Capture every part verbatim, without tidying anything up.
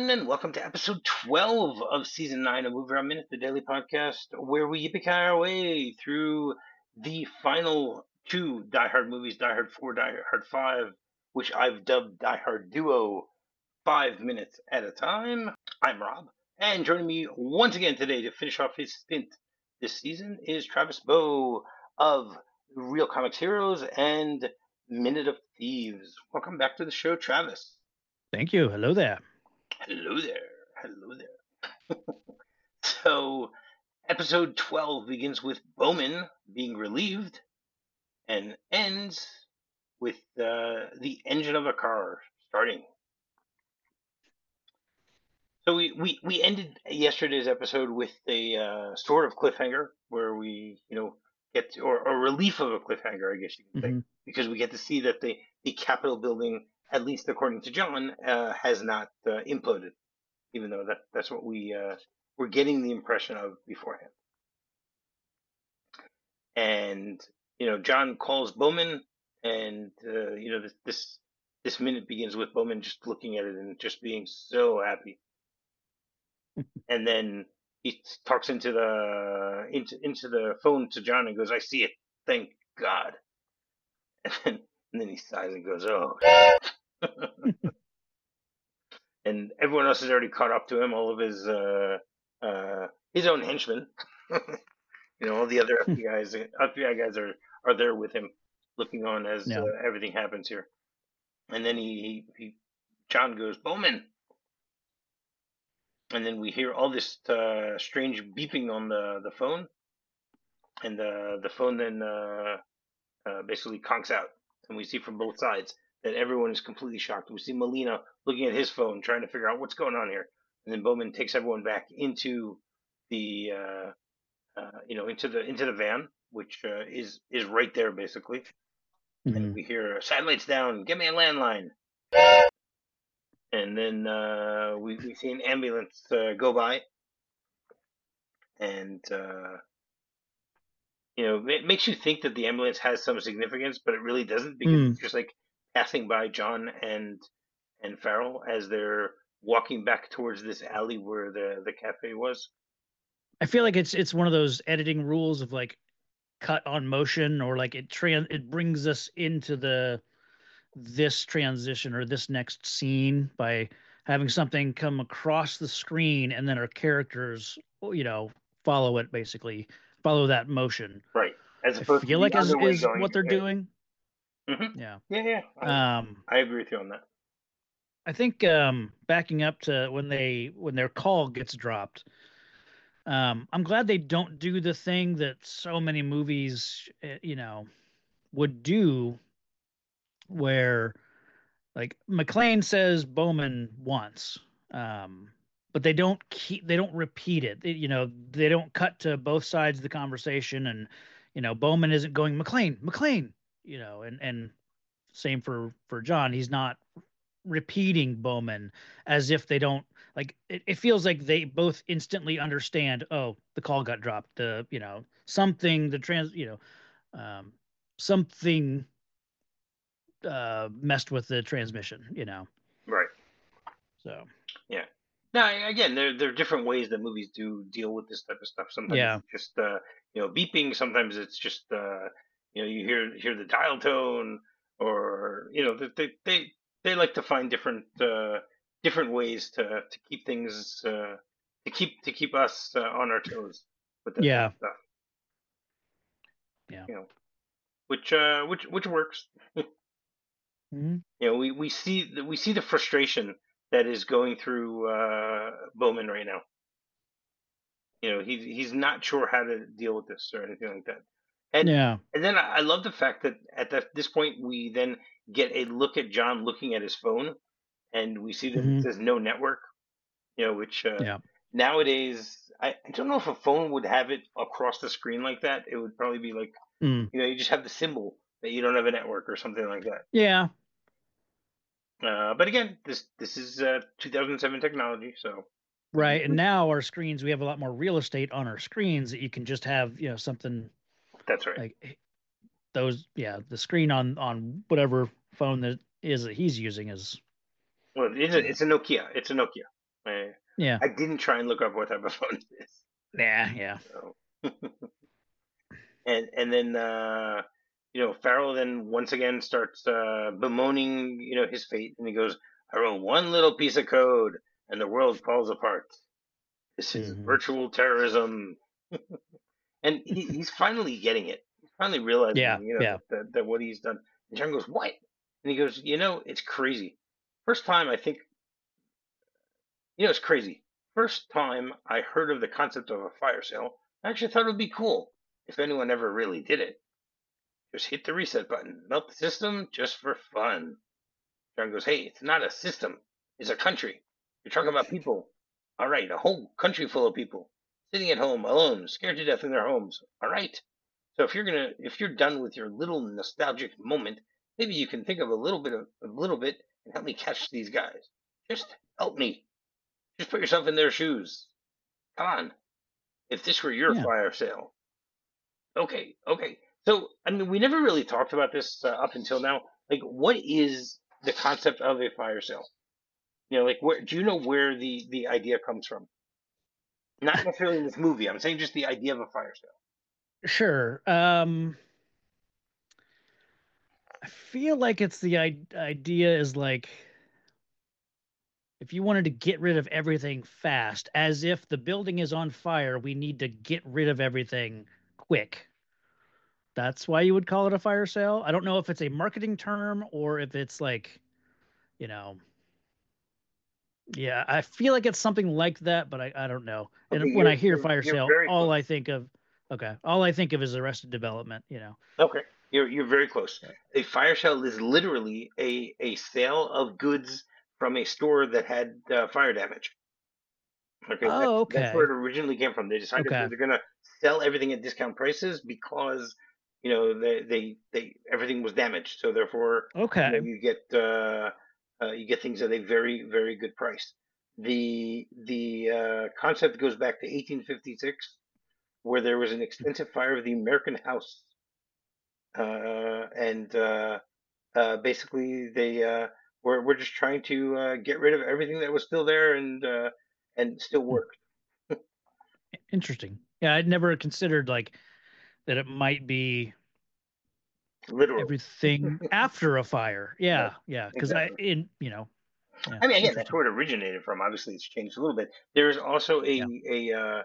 everyone, and welcome to episode twelve of season nine of Movie Around Minute, the daily podcast where we yippee our way through the final two Die Hard movies, Die Hard four, Die Hard five, which I've dubbed Die Hard Duo, five minutes at a time. I'm Rob, and joining me once again today to finish off his stint this season is Travis Bow of Real Comics Heroes and Minute of Thieves. Welcome back to the show, Travis. Thank you. Hello there. Hello there. Hello there. So, episode twelve begins with Bowman being relieved and ends with uh, the engine of a car starting. So we, we, we ended yesterday's episode with a uh, sort of cliffhanger where we, you know, get to, or a relief of a cliffhanger, I guess you can say, Mm-hmm. because we get to see that the, the Capitol building, at least according to John, uh, has not uh, imploded, even though that, that's what we uh, were getting the impression of beforehand. And, you know, John calls Bowman, and, uh, you know, this, this this minute begins with Bowman just looking at it and just being so happy. And then he talks into the into into the phone to John and goes, "I see it, thank God." And then, and then he sighs and goes, "Oh." And everyone else has already caught up to him. All of his uh, uh, his own henchmen, you know, all the other F B I guys, F B I guys are are there with him, looking on as Yeah. uh, everything happens here. And then he, he he John goes, "Bowman," and then we hear all this uh, strange beeping on the the phone, and the the phone then uh, uh, basically conks out, and we see from both sides that everyone is completely shocked. We see Molina looking at his phone, trying to figure out what's going on here, and then Bowman takes everyone back into the uh, uh, you know into the into the van, which uh, is is right there basically. Mm-hmm. And we hear satellites down, get me a landline, and then uh, we we see an ambulance uh, go by, and uh, you know, it makes you think that the ambulance has some significance, but it really doesn't because Mm. it's just like passing by John and and Farrell as they're walking back towards this alley where the the cafe was. I feel like it's it's one of those editing rules of like cut on motion, or like it trans it brings us into the this transition or this next scene by having something come across the screen and then our characters, you know, follow it, basically follow that motion. Right. As I opposed to feel the like is other way is going what they're ahead. doing. Mm-hmm. Yeah. Yeah, yeah. I, Um, I agree with you on that. I think um, backing up to when they when their call gets dropped. Um, I'm glad they don't do the thing that so many movies, eh, you know, would do, where like McClane says Bowman once, um, but they don't keep they don't repeat it. They- you know, they don't cut to both sides of the conversation, and you know, Bowman isn't going McClane, McClane, you know, and and same for for John. He's not repeating Bowman as if they don't like it, it feels like they both instantly understand, oh, the call got dropped, the you know something the trans you know um something uh messed with the transmission, you know Right. so Yeah. Now, again, there there are different ways that movies do deal with this type of stuff. Sometimes yeah. it's just uh, you know beeping. Sometimes it's just uh, you know you hear hear the dial tone, or you know they they they, they like to find different uh, different ways to to keep things uh, to keep to keep us uh, on our toes with that type Yeah. of stuff. Yeah. You know, which uh, which which works. Mm-hmm. You know, we, we see the, we see the frustration that is going through uh, Bowman right now. You know, he's he's not sure how to deal with this or anything like that. And Yeah. and then I I love the fact that at that, this point we then get a look at John looking at his phone, and we see that it Mm-hmm. says no network. You know, which uh, Yeah. nowadays I, I don't know if a phone would have it across the screen like that. It would probably be like, Mm. you know, you just have the symbol that you don't have a network or something like that. Yeah. Uh, but again, this this is uh, two thousand seven technology, so Right. And now our screens, we have a lot more real estate on our screens that you can just have, you know something that's right. like those. Yeah, the screen on on whatever phone that is that he's using is Well, it's a, uh, it's a Nokia. It's a Nokia. I, Yeah. I didn't try and look up what type of phone it is. Yeah. Yeah. So. and and then uh, you know Farrell then once again starts uh, bemoaning you know his fate, and he goes, "I wrote one little piece of code, and the world falls apart. This is Hmm. virtual terrorism." And he, he's finally getting it. He's finally realizing, Yeah. you know, Yeah. that, that, that what he's done. And John goes, "What?" And he goes, "You know, it's crazy. First time I think, you know, it's crazy. First time I heard of the concept of a fire sale, I actually thought it would be cool if anyone ever really did it. Just hit the reset button, melt the system just for fun." John goes, "Hey, it's not a system. It's a country. You're talking about people. All right, a whole country full of people sitting at home alone, scared to death in their homes. All right. So if you're gonna, if you're done with your little nostalgic moment, maybe you can think of a little bit of a little bit and help me catch these guys. Just help me. Just put yourself in their shoes. Come on. If this were your Yeah. fire sale, okay, okay. So I mean, we never really talked about this uh, up until now. Like, what is the concept of a fire sale? You know, like, where do you know where the the idea comes from? Not necessarily in this movie. I'm saying just the idea of a fire sale. Sure. Um, I feel like it's the I- idea is like if you wanted to get rid of everything fast, as if the building is on fire, we need to get rid of everything quick. That's why you would call it a fire sale. I don't know if it's a marketing term or if it's like, you know, yeah, I feel like it's something like that, but I, I don't know. Okay, And when you're I hear you're fire you're sale, very all close. I think of, okay, all I think of is Arrested Development, you know. Okay, you're you're very close. But- A fire sale is literally a a sale of goods from a store that had uh, fire damage. Okay, that's oh, that's where okay. it originally came from. They decided that Okay. they're gonna sell everything at discount prices because you know they they, they everything was damaged. So therefore, you know, Okay. you get uh, uh, you get things at a very very good price. The the uh, concept goes back to eighteen fifty-six, where there was an extensive fire of the American House, uh, and uh, uh, basically they uh, were were just trying to uh, get rid of everything that was still there and uh, and still Hmm. worked. Interesting. Yeah, I'd never considered like that it might be Literally. everything after a fire. Right. Yeah, yeah. Because I Exactly. in you know, yeah, I mean, again, that's interesting. where it originated from. Obviously, it's changed a little bit. There is also Yeah. a a uh,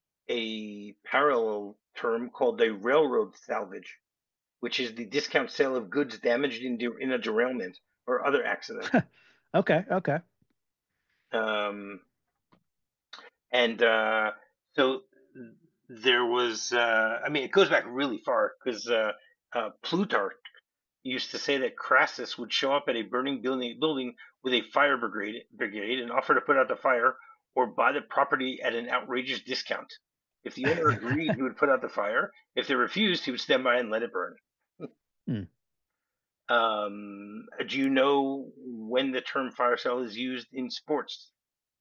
a parallel term called a railroad salvage, which is the discount sale of goods damaged in de- in a derailment or other accident. Okay, okay. Um, and uh, so there was. Uh, I mean, it goes back really far because uh, uh, Plutarch used to say that Crassus would show up at a burning building, building with a fire brigade, brigade and offer to put out the fire or buy the property at an outrageous discount. If the owner agreed, he would put out the fire. If they refused, he would stand by and let it burn. Hmm. Um, do you know when the term fire sale is used in sports?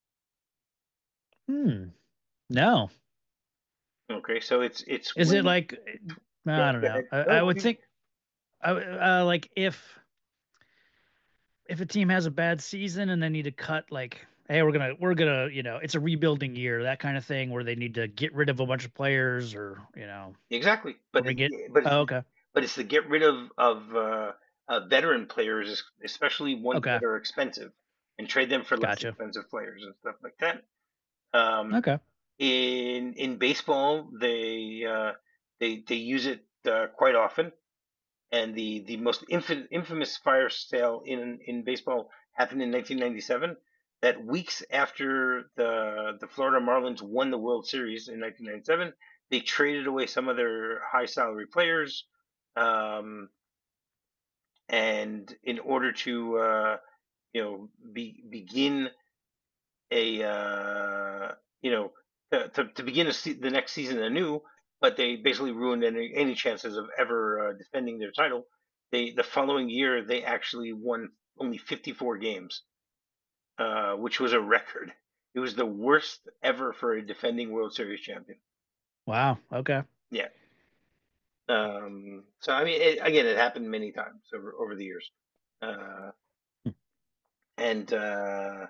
Hmm. No. Okay, so it's it's Is it when. like Go, I don't go know. ahead. I, No, I what would do you? think I would- uh, like if if a team has a bad season and they need to cut like hey we're gonna we're gonna you know it's a rebuilding year that kind of thing where they need to get rid of a bunch of players or you know Exactly, but it's bring it. but it's Oh, okay. but it's to get rid of of uh, uh, veteran players, especially ones Okay. that are expensive, and trade them for less Gotcha. expensive players and stuff like that. Um, Okay. in in baseball, they uh, they they use it uh, quite often, and the the most infamous, infamous fire sale in in baseball happened in nineteen ninety-seven. That weeks after the the Florida Marlins won the World Series in nineteen ninety-seven, they traded away some of their high salary players, um, and in order to uh, you know be, begin a uh, you know to, to, to begin a se- the next season anew, but they basically ruined any any chances of ever uh, defending their title. They the following year they actually won only fifty-four games, uh, which was a record. It was the worst ever for a defending World Series champion. Wow. Okay. Yeah. Um, so I mean, it, again, it happened many times over over the years, uh, Hmm. and uh,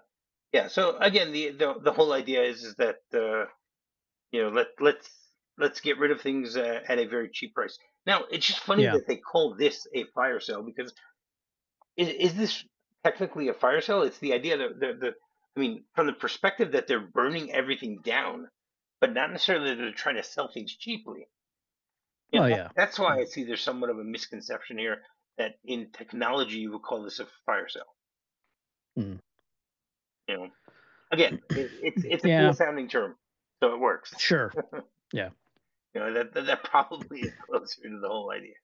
Yeah. So again, the the, the whole idea is is that uh, you know let let's let's get rid of things uh, at a very cheap price. Now it's just funny Yeah. that they call this a fire sale because is is this technically a fire sale? It's the idea that the the I mean, from the perspective that they're burning everything down, but not necessarily that they're trying to sell things cheaply. You Oh know, that, yeah. that's why Yeah. I see there's somewhat of a misconception here that in technology you would call this a fire sale. Mm. You know, again, it, it's it's a cool Yeah. sounding term, so it works. Sure. Yeah. You know, that that, that probably is closer to the whole idea.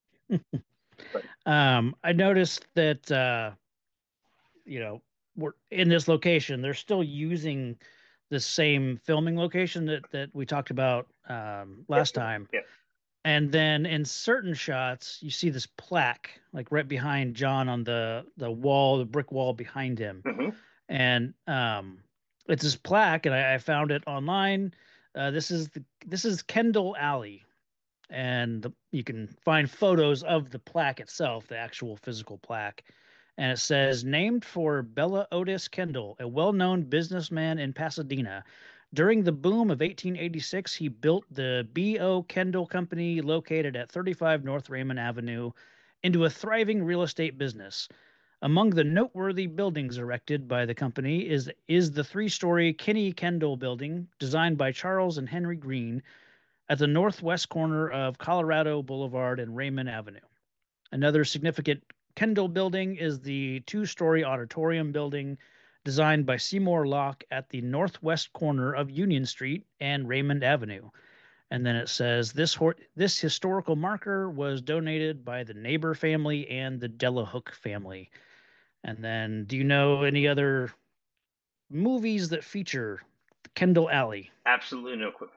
But Um, I noticed that uh, you know, we're in this location. They're still using the same filming location that that we talked about um, yeah, last time. yeah, And then in certain shots, you see this plaque like right behind John on the the wall, the brick wall behind him. yeah. Hmm. And um, it's this plaque, and I, I found it online. Uh, this is the this is Kendall Alley, and the, you can find photos of the plaque itself, the actual physical plaque. And it says, named for Bella Otis Kendall, a well known businessman in Pasadena. During the boom of eighteen eighty-six, he built the B O. Kendall Company, located at thirty-five North Raymond Avenue, into a thriving real estate business. Among the noteworthy buildings erected by the company is, is the three story Kinney Kendall building, designed by Charles and Henry Green, at the northwest corner of Colorado Boulevard and Raymond Avenue. Another significant Kendall building is the two story auditorium building designed by Seymour Locke at the northwest corner of Union Street and Raymond Avenue. And then it says this this historical marker was donated by the Neighbor family and the Delahook family. And then, do you know any other movies that feature Kendall Alley? Absolutely no clue.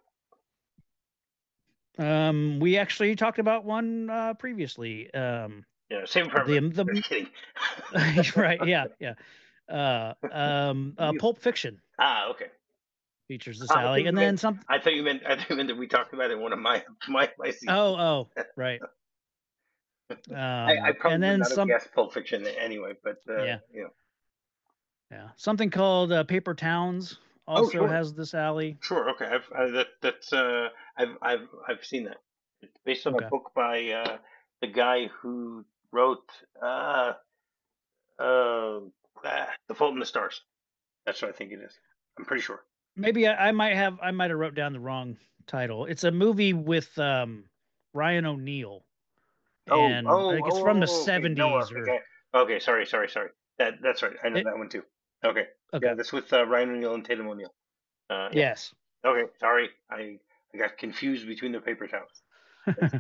Um, we actually talked about one uh, previously. Um, Yeah, same the apartment. the Just kidding. right, yeah, yeah. Uh, um, uh, You- Pulp Fiction ah, okay. features this Ah, I thought alley, you and meant. then some. I thought you meant. I thought you meant that we talked about it in one of my my my Oh, seasons. oh, right. I, I Um, probably and would then not have some. guessed Pulp Fiction anyway, but uh, Yeah, you know. yeah. Something called uh, Paper Towns Oh, also sure, has this alley. sure, okay. I've I, that that's uh, I've I've I've seen that. It's based on a Okay, book by uh, the guy who wrote uh, uh, ah, The Fault in the Stars. That's what I think it is. I'm pretty sure. maybe I, I might have I might have wrote down the wrong title. It's a movie with um, Ryan O'Neal, Oh, and I oh, think it's from the oh, okay. No, seventies or okay, okay. Sorry, sorry, sorry. That that's right. I know it. that one too. Okay, yeah, Okay, that's with uh, Ryan O'Neal and Tatum O'Neal. Uh, yeah. yes. Okay, sorry. I I got confused between the paper towels. That's,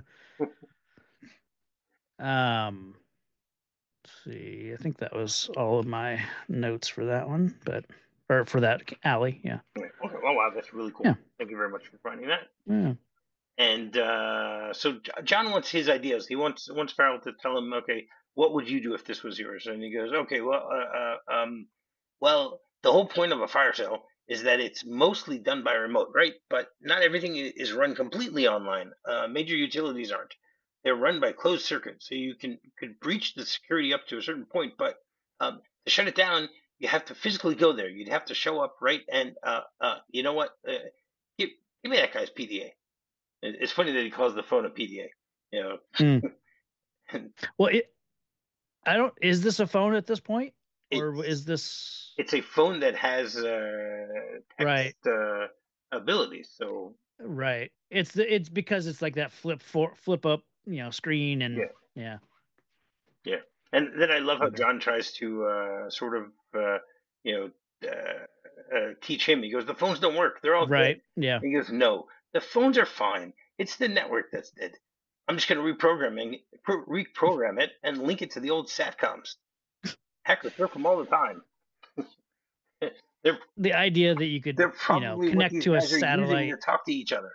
um, let's see. I think that was all of my notes for that one, but or for that alley. Yeah, okay. Okay. Oh wow, that's really cool. yeah, Thank you very much for finding that. yeah. And uh, so J- John wants his ideas. He wants wants Farrell to tell him, okay, what would you do if this was yours? And he goes, okay, well, uh, uh, um, well, the whole point of a fire sale is that it's mostly done by remote, right? But not everything i- is run completely online. Uh, major utilities aren't. They're run by closed circuit, so you can could breach the security up to a certain point, but um, to shut it down, you have to physically go there. You'd have to show up, right? And uh, uh, you know what? Uh, give, give me that guy's P D A. It- It's funny that he calls the phone a P D A. You know, Mm. Well, it. I don't. Is this a phone at this point, or it's is this it's a phone that has uh, right? text uh, abilities. So Right. It's the. It's because it's like that flip for flip up, you know, screen and yeah, yeah. yeah. And then I love how Okay. John tries to uh, sort of uh, you know uh, uh, teach him. He goes, "The phones don't work. They're all dead." Right. Yeah. He goes, "No, the phones are fine. It's the network that's dead. I'm just going to reprogramming pro- reprogram it and link it to the old satcoms. Hackers work them all the time. They're The idea that you could, they're you know, probably what connect these to a guys are using to satellite. talk to each other.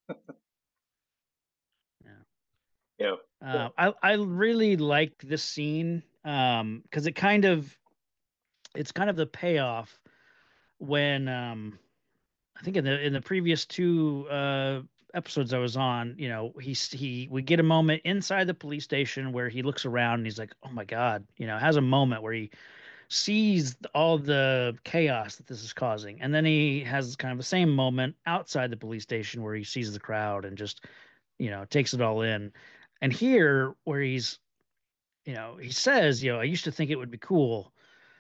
Yeah. You know, Uh, so, I I really like this scene um because it kind of it's kind of the payoff when um I think in the in the previous two uh episodes I was on, you know, he's he we get a moment inside the police station where he looks around and he's like, "Oh my God," you know, has a moment where he sees all the chaos that this is causing. And then he has kind of the same moment outside the police station where he sees the crowd and just, you know, takes it all in. And here, where he's, you know, he says, you know, I used to think it would be cool.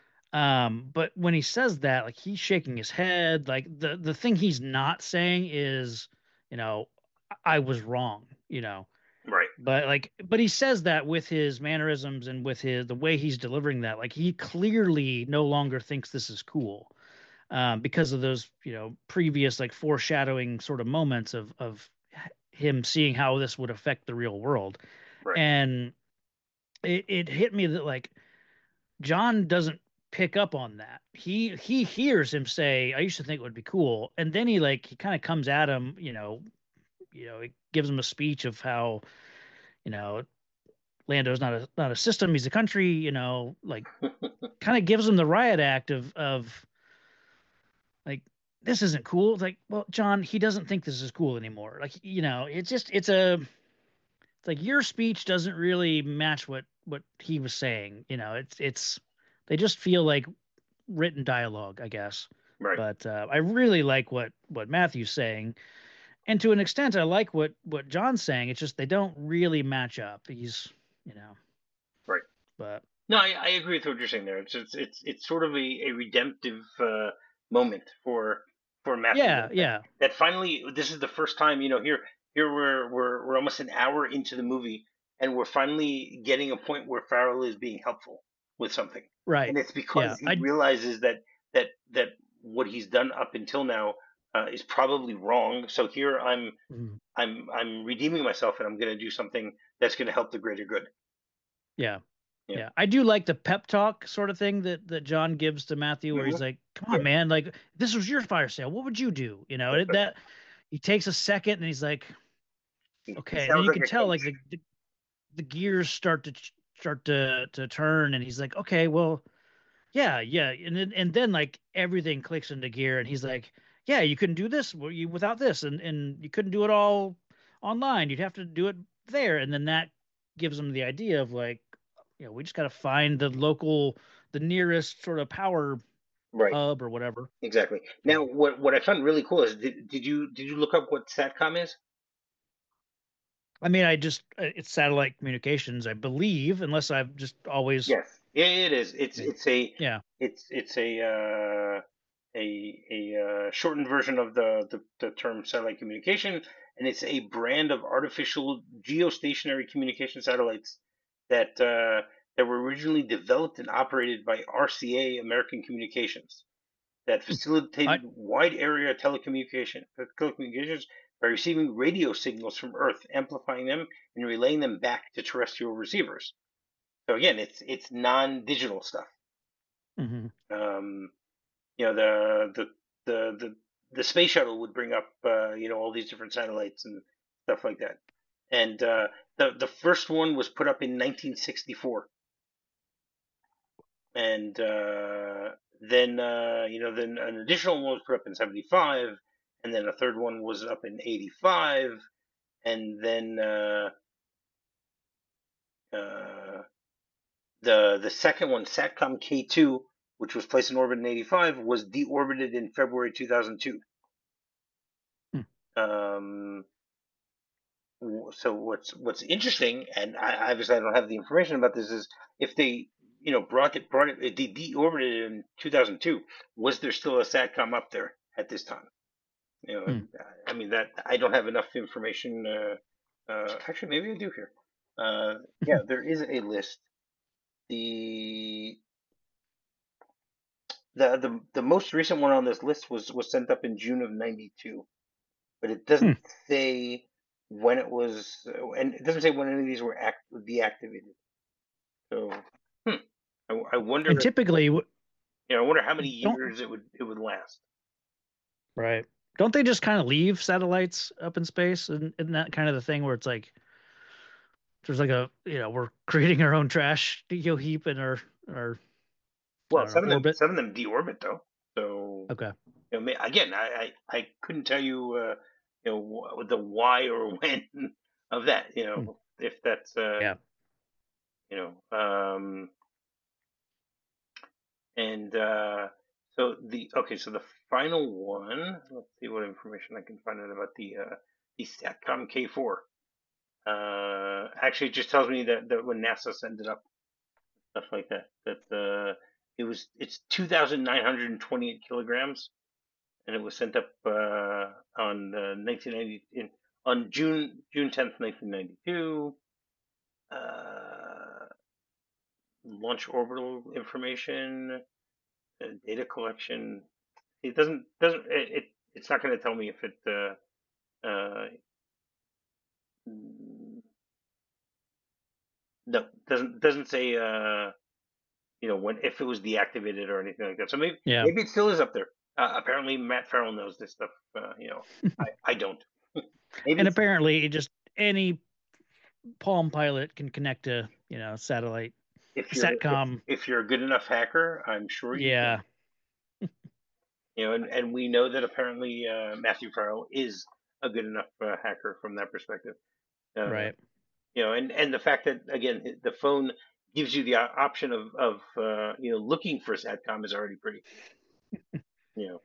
Um, but when he says that, like he's shaking his head, like the the thing he's not saying is, you know, I was wrong, you know. Right. But like, but he says that with his mannerisms and with his the way he's delivering that. Like he clearly no longer thinks this is cool, um, because of those, you know, previous like foreshadowing sort of moments of of him seeing how this would affect the real world. Right. And it, it hit me that like John doesn't pick up on that. He he hears him say, "I used to think it would be cool," and then he like he kind of comes at him, you know, you know, he gives him a speech of how, you know, Lando's not a not a system, he's a country, you know, like kind of gives him the riot act of of like this isn't cool. It's like, well, John, he doesn't think this is cool anymore. Like, you know, it's just it's a it's like your speech doesn't really match what what he was saying. You know, it's it's they just feel like written dialogue, I guess. Right. But uh, I really like what what Matthew's saying, and to an extent, I like what what John's saying. It's just they don't really match up. He's, you know, Right. but No, I, I agree with what you're saying there. It's it's it's, it's sort of a, a redemptive uh, moment for for Matthew yeah, that, that yeah, that finally this is the first time, you know, here here we're we're we're almost an hour into the movie and we're finally getting a point where Farrell is being helpful with something. right, And it's yeah, because he I, realizes that that that what he's done up until now uh, is probably wrong. So here I'm mm, I'm I'm redeeming myself and I'm going to do something that's going to help the greater good. yeah. Yeah. Yeah, I do like the pep talk sort of thing that that John gives to Matthew, where Hmm. he's like, "Come on, Yeah. man! Like, if this was your fire sale, what would you do?" You know, it, that he takes a second and he's like, He, he "Okay," and then sounds you like can a tell like coach. the the, the gears start to ch- start to to turn, and he's like, "Okay, well, yeah, yeah," and then and then like everything clicks into gear, and he's like, "Yeah, you couldn't do this well, you without this, and and you couldn't do it all online. You'd have to do it there," and then that gives him the idea of like, you know, we just got to find the local, the nearest sort of power Right. hub or whatever. Exactly. Now, So, what what I found really cool is did, did you did you look up what SATCOM is? I mean, I just, uh, it's satellite communications, I believe, unless I've just always, Yes. Yeah, it is. It's it's a yeah. it's it's a uh, a a uh, shortened version of the, the the term satellite communication, and it's a brand of artificial geostationary communication satellites that uh, that were originally developed and operated by R C A American Communications, that I, facilitated wide area telecommunication telecommunications by receiving radio signals from Earth, amplifying them and relaying them back to terrestrial receivers. So again, it's it's non-digital stuff. mhm. Um, you know, the the the the the space shuttle would bring up uh, you know all these different satellites and stuff like that. And uh, the the first one was put up in nineteen sixty-four, and uh, then uh, you know then an additional one was put up in seventy-five, and then a third one was up in eighty-five, and then uh, uh, the the second one, Satcom K two, which was placed in orbit in eighty-five, was deorbited in February two thousand two. Hmm. Um, so what's what's interesting, and I, obviously I don't have the information about this, is if they you know brought it brought it they deorbited in two thousand two, was there still a Satcom up there at this time? You know, Hmm. I mean that I don't have enough information. Uh, uh, actually, maybe I do here. Uh, yeah, there is a list. The the the the most recent one on this list was was sent up in June of ninety-two, but it Hmm. doesn't say when it was, uh, and it doesn't say when any of these were act deactivated. So, hmm, I, I wonder And if, typically, w- you know, I wonder how many don't, years it would it would last. right. Don't they just kind of leave satellites up in space? And isn't that kind of the thing where it's like, there's like a, you know, we're creating our own trash, you know, heap in our, our, I Well, don't know, some of them orbit. some of them deorbit though. So, Okay. you know, again, I I, I couldn't tell you, uh, you know, the why or when of that. You Hmm. know, if that's uh, Yeah. you know, um, And uh, so the okay, so the final one. Let's see what information I can find out about the uh, the Satcom K four. Uh, actually, it just tells me that, that when NASA sent it up, stuff like that, that uh, it was it's two thousand nine hundred twenty-eight kilograms, and it was sent up uh, on uh, nineteen ninety in, on June June tenth, nineteen ninety-two. Uh, launch orbital information, uh, data collection. It doesn't doesn't it, it it's not going to tell me if it uh, uh, no doesn't doesn't say uh, you know when if it was deactivated or anything like that. So maybe Yeah. maybe it still is up there. Uh, apparently, Matt Farrell knows this stuff. Uh, you know, I, I don't. Maybe and apparently, just any Palm Pilot can connect to you know satellite. If you're, Satcom. If, if you're a good enough hacker, I'm sure you yeah. can. You know, and, and we know that apparently uh, Matthew Farrell is a good enough uh, hacker from that perspective. Uh, right. You know, and, and the fact that again the phone gives you the option of of uh, you know looking for Satcom is already pretty. You know.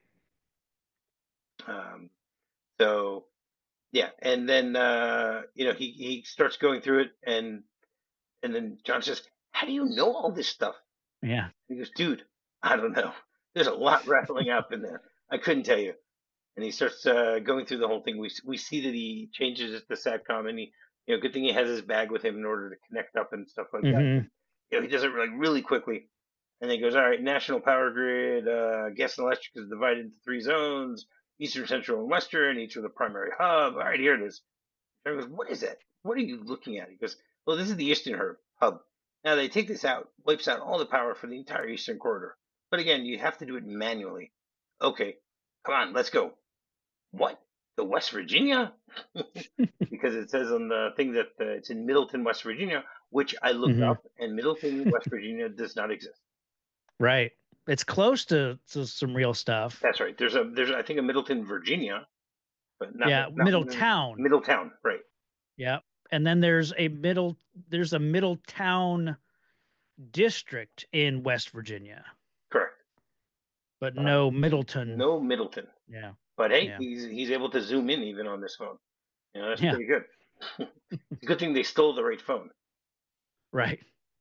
Um, so yeah, and then uh, you know he he starts going through it, and and then John says, "How do you know all this stuff?" Yeah. He goes, "Dude, I don't know. There's a lot rattling up in there. I couldn't tell you." And he starts uh, going through the whole thing. We we see that he changes the Satcom, and he you know good thing he has his bag with him in order to connect up and stuff like mm-hmm. that. You know he does it like really quickly, and then he goes, "All right, national power grid, uh, gas and electric is divided into three zones. Eastern, Central, and Western, each with a primary hub. All right, here it is." And I goes, "What is that? What are you looking at?" He goes, "Well, this is the Eastern hub. Now they take this out, wipes out all the power for the entire Eastern corridor. But again, you have to do it manually." "Okay, come on, let's go." "What? The West Virginia?" Because it says on the thing that uh, it's in Middleton, West Virginia, which I looked mm-hmm. up, and Middleton, West Virginia does not exist. Right. It's close to, to some real stuff. That's right. There's a there's I think a Middleton, Virginia, but not yeah, not, Middletown. Middletown, right? Yeah, and then there's a middle there's a Middletown district in West Virginia. Correct. But no uh, Middleton. No Middleton. Yeah. But hey, yeah. he's he's able to zoom in even on this phone. You know, that's yeah. pretty good. It's a good thing they stole the right phone. Right.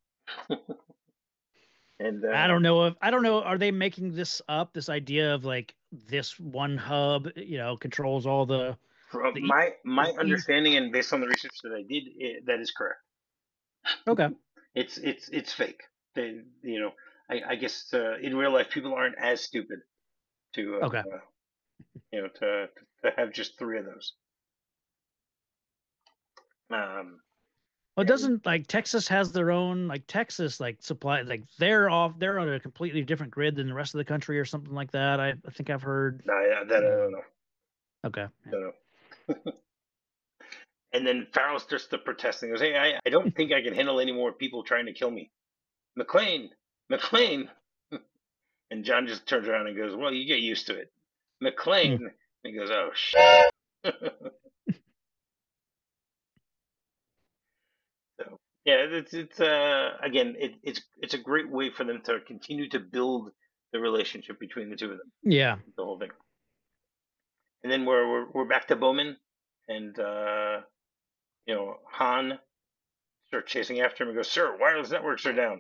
And uh, I don't know if I don't know. Are they making this up? This idea of like this one hub, you know, controls all the. From the my my e- understanding and based on the research that I did, it, that is correct. Okay. It's it's it's fake. They you know I I guess uh, in real life people aren't as stupid to uh, okay. Uh, you know to to have just three of those. Um. Well, doesn't like Texas has their own like Texas like supply like they're off they're on a completely different grid than the rest of the country or something like that. I, I think I've heard. No, yeah, that I don't know. Okay. I don't know. And then Farrell starts to protest and goes, "Hey, I, I don't think I can handle any more people trying to kill me. McClane, McClane." And John just turns around and goes, "Well, you get used to it. McClane." Mm. And he goes, "Oh, shit." So, yeah, it's, it's uh, again, it, it's, it's a great way for them to continue to build the relationship between the two of them. Yeah. The whole thing. And then we're, we're, we're back to Bowman and, uh, you know, Han starts chasing after him and goes, "Sir, wireless networks are down."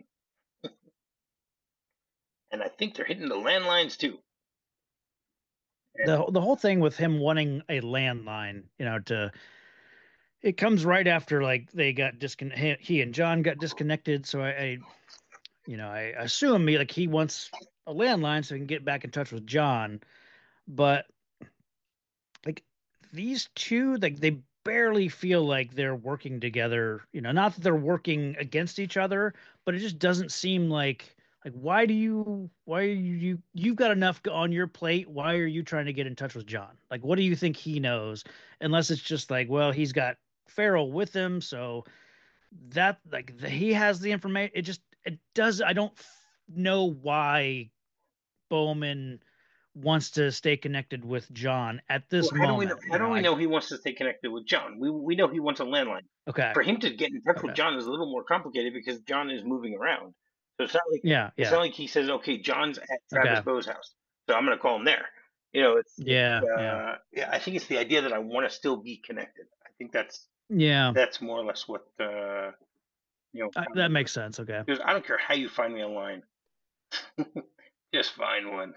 And I think they're hitting the landlines too. And the the whole thing with him wanting a landline, you know, to it comes right after like they got disconnected. He and John got disconnected, so I, I you know, I assume he like he wants a landline so he can get back in touch with John, but like these two, like they barely feel like they're working together, you know, not that they're working against each other, but it just doesn't seem like like why do you why are you you've got enough on your plate, why are you trying to get in touch with John? Like what do you think he knows? Unless it's just like, well, he's got Farrell with him, so that like the, he has the information. It just it does I don't know why Bowman wants to stay connected with John at this well, how moment. Do we know, how do know, we I, know he wants to stay connected with John? We we know he wants a landline. Okay. For him to get in touch okay. with John is a little more complicated because John is moving around. So it's not like Yeah, it's yeah. not like he says, "Okay, John's at Travis Okay. Bowe's house, so I'm gonna call him there." You know, it's, it's Yeah, yeah. uh, yeah. I think it's the idea that I want to still be connected. I think that's Yeah. that's more or less what uh, you know. I, that makes sense. Okay. Because I don't care how you find me online, just find one.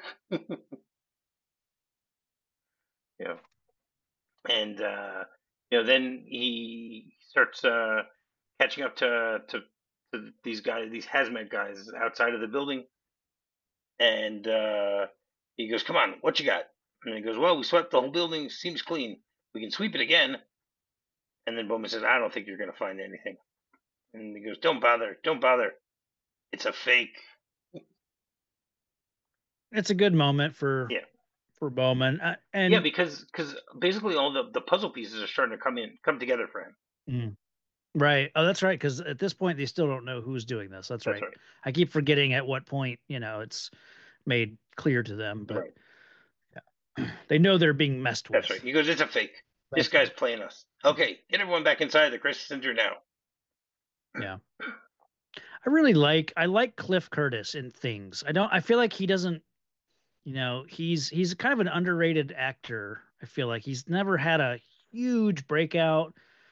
You know, and uh, you know, then he starts uh, catching up to, to to these guys, these hazmat guys outside of the building, and uh, he goes, "Come on, what you got?" And he goes, "Well, we swept the whole building. Seems clean. We can sweep it again." And then Bowman says, "I don't think you're going to find anything." And he goes, "Don't bother. Don't bother. It's a fake." It's a good moment for Yeah. for Bowman, uh, Yeah, and because because basically all the, the puzzle pieces are starting to come in, come together for him. mm, right. Oh, that's right. Because at this point, they still don't know who's doing this. That's That's right. right. I keep forgetting at what point you know it's made clear to them, but Right. yeah. They know they're being messed That's with. right. He goes, "It's a fake. This That's guy's right. playing us." Okay, get everyone back inside the crisis center now. Yeah. I really like I like Cliff Curtis in things. I don't I feel like he doesn't, you know, he's he's kind of an underrated actor. I feel like he's never had a huge breakout.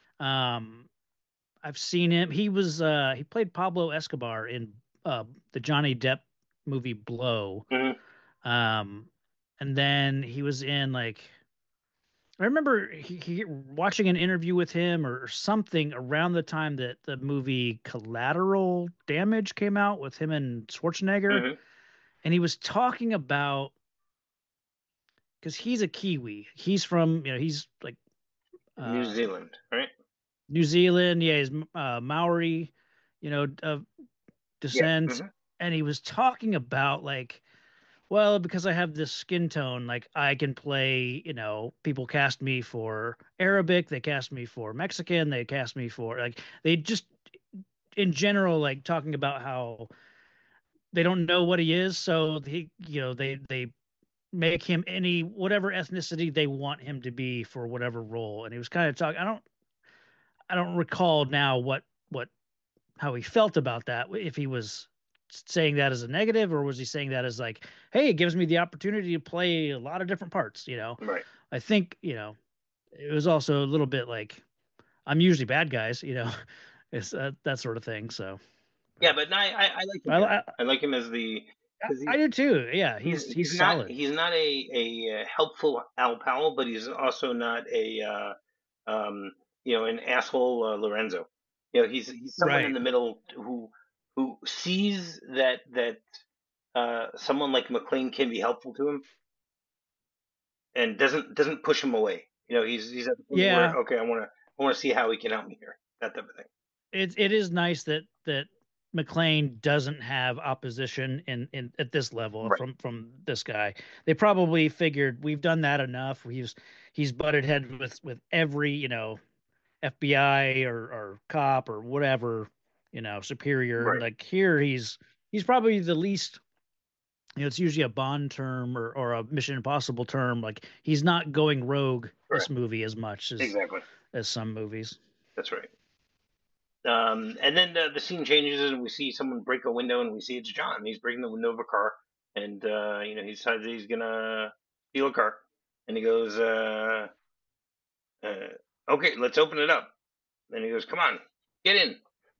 Um I've seen him. He was uh he played Pablo Escobar in uh the Johnny Depp movie Blow. Mm-hmm. Um and then he was in like I remember he, he watching an interview with him or, or something around the time that the movie Collateral Damage came out with him and Schwarzenegger, Mm-hmm. and he was talking about because he's a Kiwi. He's from you know he's like New uh, Zealand, right? New Zealand. Yeah, he's uh, Maori, you know, of Yeah. descent, Mm-hmm. and he was talking about like well, because I have this skin tone, like I can play, you know, people cast me for Arabic, they cast me for Mexican, they cast me for like they just in general like talking about how they don't know what he is, so he, you know, they they make him any whatever ethnicity they want him to be for whatever role. And he was kind of talking I don't I don't recall now what what how he felt about that, if he was saying that as a negative or was he saying that as like, hey, it gives me the opportunity to play a lot of different parts, you know. Right. I think, you know, it was also a little bit like I'm usually bad guys, you know. It's uh, that sort of thing. So Yeah, but no, I, I I like the I, guy. I I like him as the because I he's do too. Yeah, he's he's he's he's not solid. he's not a a uh, helpful Al Powell, but he's also not a uh, um you know an asshole uh, Lorenzo. You know, he's he's someone in Right. the middle who who sees that that uh, someone like McClane can be helpful to him and doesn't doesn't push him away. You know, he's he's at the point where Yeah, okay, I want to I want to see how he can help me here. That type of thing. it it is nice that that McLean doesn't have opposition in, in at this level Right. from from this guy. They probably figured we've done that enough. He's he's butted heads with with every you know F B I or or cop or whatever you know superior. Right. Like here he's he's probably the least. You know, it's usually a Bond term or or a Mission Impossible term. Like he's not going rogue this Correct. movie as much as Exactly. as some movies. That's right. Um, and then the, the scene changes and we see someone break a window and we see it's John. He's breaking the window of a car and uh, you know he decides that he's gonna steal a car and he goes, uh, uh, "Okay, let's open it up." And he goes, "Come on, get in."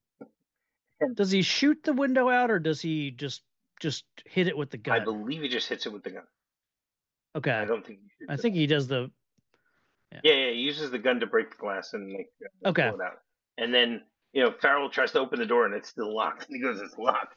And Does he shoot the window out or does he just just hit it with the I gun? believe he just hits it with the gun. I Okay. don't think he shoots I it think out. he does the yeah. Yeah, yeah, he uses the gun to break the glass and like uh, Okay. pull it out. And then you know Farrell tries to open the door and it's still locked. And he goes, "It's locked."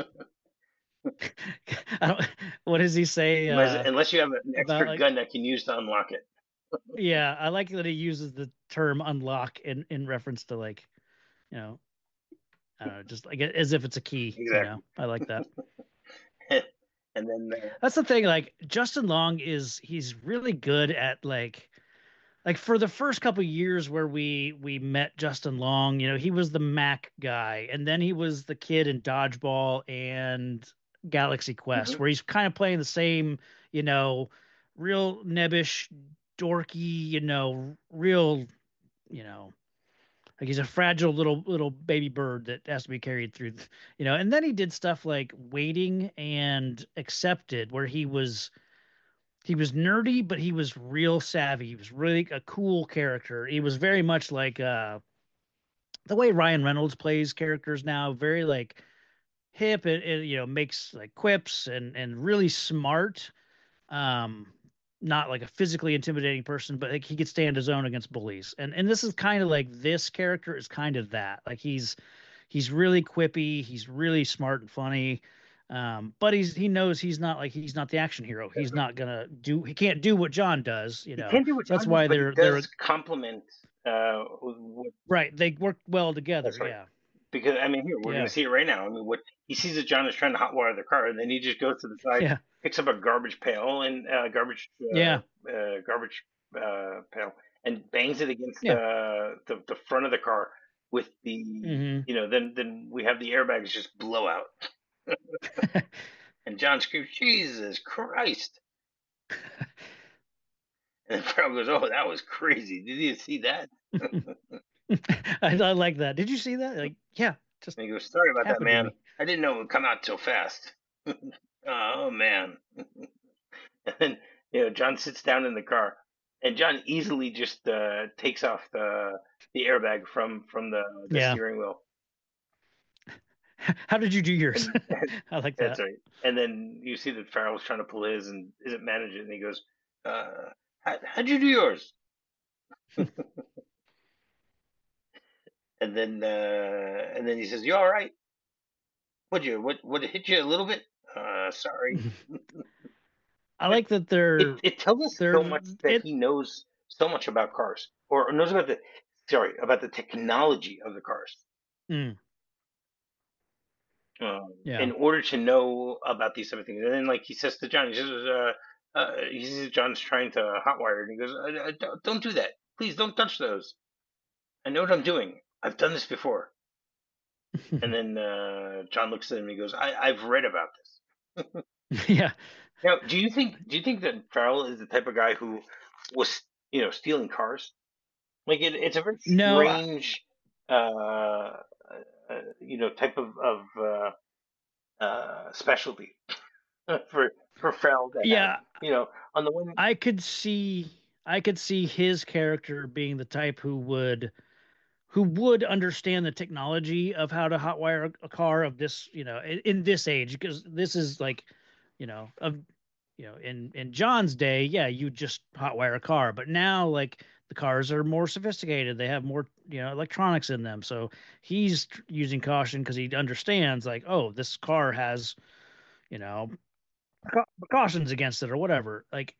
I don't what does he say unless, uh unless you have an about extra like gun that can use to unlock it. yeah, I like that he uses the term unlock in in reference to like, you know, I don't know, just like as if it's a key, you Exactly. know. I like that. And then uh, That's the thing like Justin Long is he's really good at like like for the first couple years where we we met Justin Long, you know, he was the Mac guy, and then he was the kid in Dodgeball and Galaxy Quest, mhm. where he's kind of playing the same, you know, real nebbish, dorky, you know, real, you know, Like he's a fragile little little baby bird that has to be carried through, you know. And then he did stuff like Waiting and Accepted, where he was he was nerdy, but he was real savvy. He was really a cool character. He was very much like uh, the way Ryan Reynolds plays characters now, very like hip and, and you know makes like quips and and really smart. Um, not like a physically intimidating person, but like he could stand his own against bullies. And and this is kind of like this character is kind of that. Like he's he's really quippy, he's really smart and funny. Um, but he's he knows he's not like he's not the action hero. He's not gonna do he can't do what John does, you He know. can't do what So that's John does, why but he they're they're does complement. Uh, what, right. They work well together. that's right. Yeah. Because I mean, here we're going Yeah. to see it right now. I mean, what he sees that John is trying to hotwire the car, and then he just goes to the side, Yeah. picks up a garbage pail and uh, garbage, uh, Yeah. uh, garbage uh, pail, and bangs it against Yeah. the, the the front of the car with the, Mm-hmm. you know, then then we have the airbags just blow out, and John screams, "Jesus Christ!" And Farrell goes, "Oh, that was crazy! Did you see that?" I, I like that. Did you see that? Like, yeah, just And he goes, "Sorry about that, happened to man. me. I didn't know it would come out so fast." Oh man. And then, you know, John sits down in the car, and John easily just uh, takes off the the airbag from from the, the Yeah. steering wheel. How did you do yours? And I like that's that. right. And then you see that Farrell's trying to pull his and isn't managing it, and he goes, uh, how, "How'd you do yours?" And then uh, and then he says, "You all right? Would you what would it hit you a little bit?" Uh, sorry. I like that they're It it tells us they're so much that it he knows so much about cars, or knows about the sorry about the technology of the cars. mm, Um, yeah. in order to know about these type of things, and then like he says to John, he says, uh, uh, he says John's trying to hotwire, and he goes, uh, uh, don't, "Don't do that, please, don't touch those. I know what I'm doing. I've done this before." And then uh, John looks at him and he goes, I, "I've read about this." Yeah. Now, do you think do you think that Farrell is the type of guy who was, you know, stealing cars? Like it, it's a very No, I- strange, uh, uh, uh, you know, type of of uh, uh, specialty for for Farrell to have. yeah, You know, on the one, I could see I could see his character being the type who would who would understand the technology of how to hotwire a, a car of this, you know, in, in this age, because this is like, you know, of you know, in in John's day, yeah, you just hotwire a car, but now like the cars are more sophisticated. They have more, you know, electronics in them. So he's tr- using caution because he understands like, oh, this car has, you know, precau- precautions against it or whatever. Like,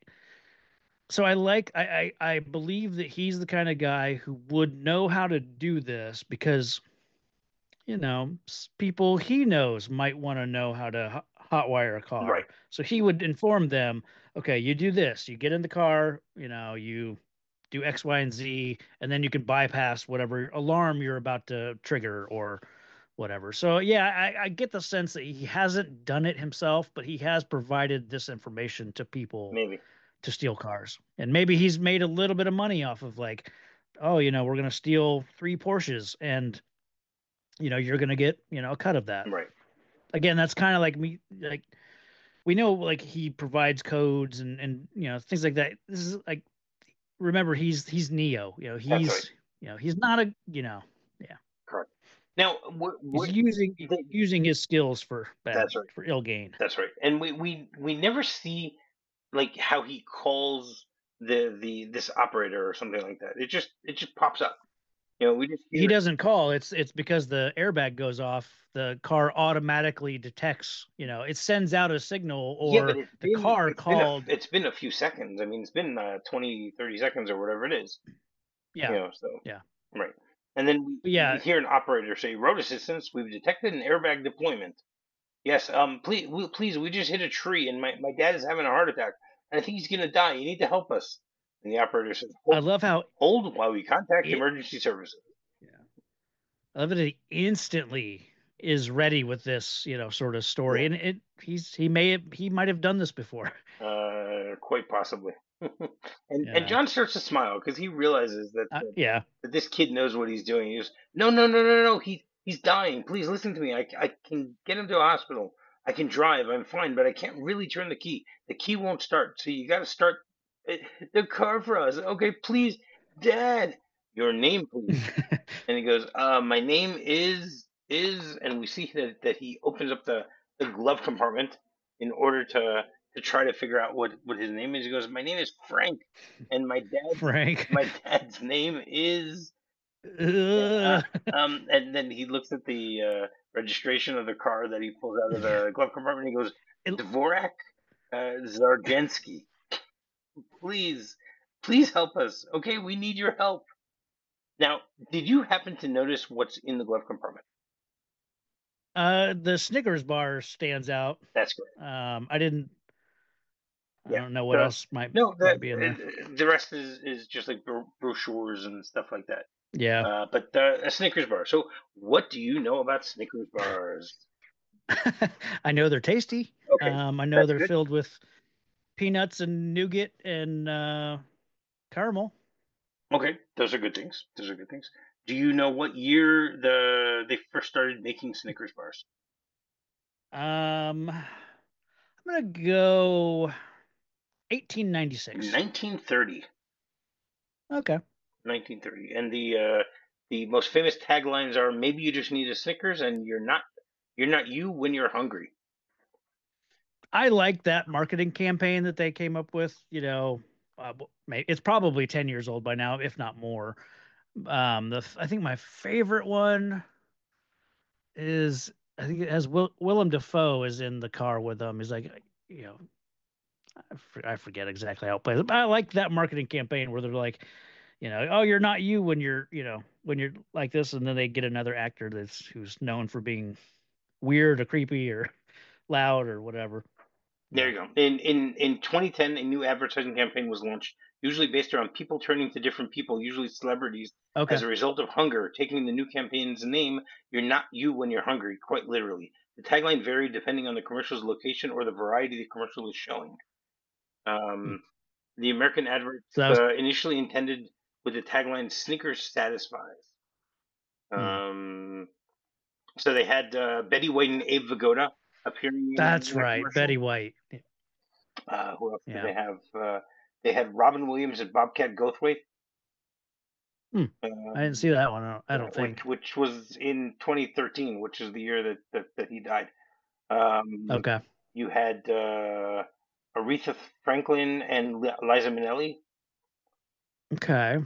so I like I, I I believe that he's the kind of guy who would know how to do this because you know s- people he knows might want to know how to hot hotwire a right, car. So he would inform them, okay, you do this, you get in the car, you know, you do X, Y, and Z, and then you can bypass whatever alarm you're about to trigger or whatever. So yeah, I, I get the sense that he hasn't done it himself, but he has provided this information to people maybe, to steal cars. And maybe he's made a little bit of money off of like, oh, you know, we're going to steal three Porsches and you know, you're going to get, you know, a cut of that. right, Again, that's kind of like me like we know like he provides codes and and you know, things like that. This is like remember he's he's Neo, you know, that's right, he's you know, he's not a, you know, yeah. correct. Now, what He's what using the, using his skills for bad that's right, for ill gain. that's right, and we we we never see like how he calls the the this operator or something like that. It just it just pops up. You know, we just He hear it. doesn't call. It's it's because the airbag goes off. The car automatically detects. You know, it sends out a signal, Yeah, but or it's the been car it's been a called. it's been a few seconds. I mean, it's been uh, twenty, thirty seconds or whatever it is. You Yeah, know, so yeah, right. And then we, but we yeah. hear an operator say, "Road assistance, we've detected an airbag deployment." Yes, um, please, we, please, we just hit a tree and my, my dad is having a heart attack and I think he's gonna die. You need to help us. And the operator says, I "Hold, love how hold while we contact it. emergency services." Yeah, I love that he instantly is ready with this. You know, sort of story, Yeah, and it. He's he may have, he might have done this before. uh, quite possibly. and You and know, John starts to smile because he realizes that, uh, that yeah, that this kid knows what he's doing. He goes, no, no, no, no, no. He he's dying. Please listen to me. I I can get him to a hospital. I can drive. I'm fine, but I can't really turn the key. The key won't start. So you got to start it, the car for us. Okay, please, Dad. Your name, please. And he goes, uh, my name is is, and we see that that he opens up the the glove compartment in order to to try to figure out what what his name is. He goes, my name is Frank, and my dad's Frank. my dad's name is. Uh, Ugh. um, and then he looks at the uh, registration of the car that he pulls out of Yeah. the glove compartment. He goes, It, Dvorak uh, Zarjensky, please, please help us. Okay, we need your help. Now, did you happen to notice what's in the glove compartment? uh, the Snickers bar stands out. That's correct. Um, I didn't. I Yeah. don't know what The else might no, the might be in there. the rest is is just like bro- brochures and stuff like that. Yeah. Uh, but the, a Snickers bar. So, what do you know about Snickers bars? I know they're tasty. Okay, Um, I know that's they're good. filled with peanuts and nougat and uh, caramel. Okay, those are good things. Those are good things. Do you know what year the they first started making Snickers bars? Um, I'm gonna go eighteen ninety-six. nineteen thirty. Okay. nineteen thirty. And the uh, the most famous taglines are maybe you just need a Snickers and you're not you're not you when you're hungry. I like that marketing campaign that they came up with. You know, uh, it's probably ten years old by now, if not more. Um, the I think my favorite one is I think it has Will, Willem Dafoe is in the car with them. He's like, you know, I, forget exactly how it plays, but I like that marketing campaign where they're like, you know, oh, you're not you when you're, you know, when you're like this, and then they get another actor that's who's known for being weird or creepy or loud or whatever. There Yeah. you go. In in in twenty ten, a new advertising campaign was launched, usually based around people turning to different people, usually celebrities, as Okay. a result of hunger, taking the new campaign's name, "You're not you when you're hungry," quite literally. The tagline varied depending on the commercial's location or the variety the commercial was showing. Hmm. Um, the American adverts So that was. uh, initially intended with the tagline "Snickers satisfies." Hmm. Um, so they had uh, Betty White and Abe Vigoda appearing in, That's in a right, Betty commercial. White. Uh, who else did Yeah. they have? Uh, they had Robin Williams and Bobcat Goldthwait, Hmm. I didn't um, see that one. I yeah, don't which think. which was in twenty thirteen, which is the year that that, that he died. Um, Okay. you had uh, Aretha Franklin and Liza Minnelli. Okay.